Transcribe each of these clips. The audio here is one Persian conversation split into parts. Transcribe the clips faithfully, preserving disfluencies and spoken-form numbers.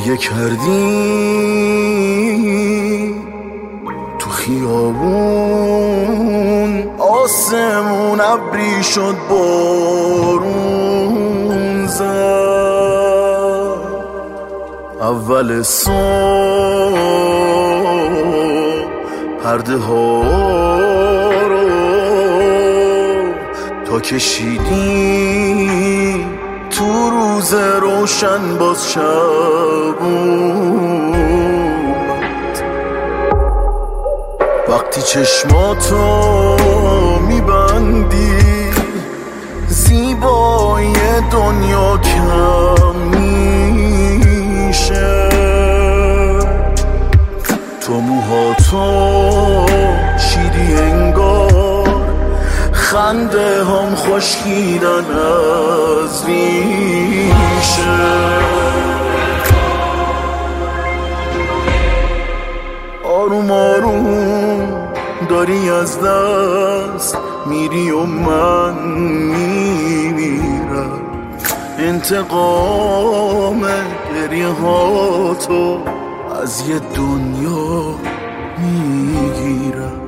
گریه کردیم تو خیابون، آسمون ابری شد بارون زد. اول صبح پرده ها رو تا کشیدیم تو روز روشن، باز شب اومد. وقتی چشماتو میبندی زیبایی دنیا کم میشه. تو موهاتو شیری انگار، خنده هم خشکیدن از ریشه. آروم آروم داری از دست میری و من میمیرم. انتقام گریه هاتو از یه دنیا میگیرم.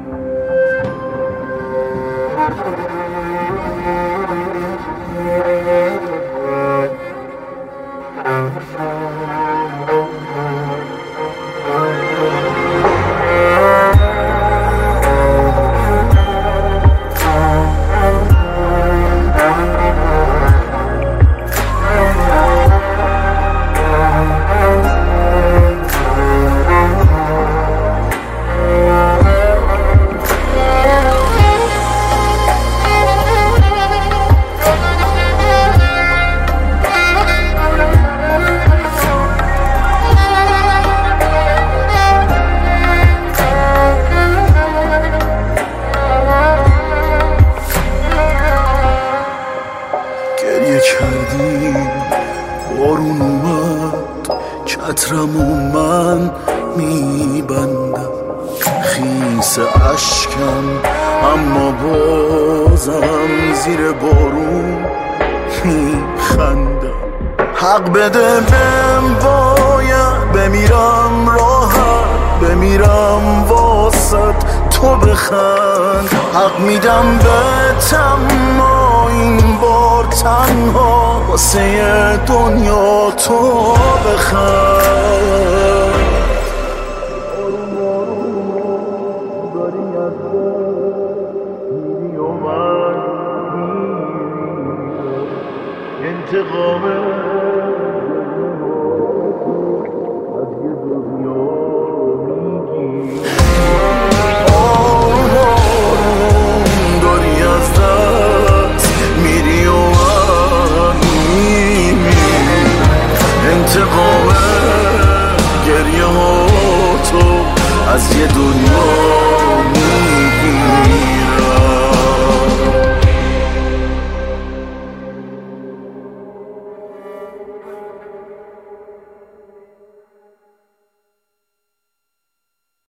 کردیم بارون اومد، چترمو من میبندم. خیس اشکم اما بازم زیر بارون میخندم. حق بده بهم، باید بمیرم راحت، بمیرم واسط تو بخند. حق میدم بهتم این بار تنها، واسه دنیا تو بخند. آروم آروم داری از میری و من میمیرم. انتقام از یه دنیا میگیرم. آروم آروم داری از دست میری و من میمیرم. انتقام گریه ها تو از یه دنیا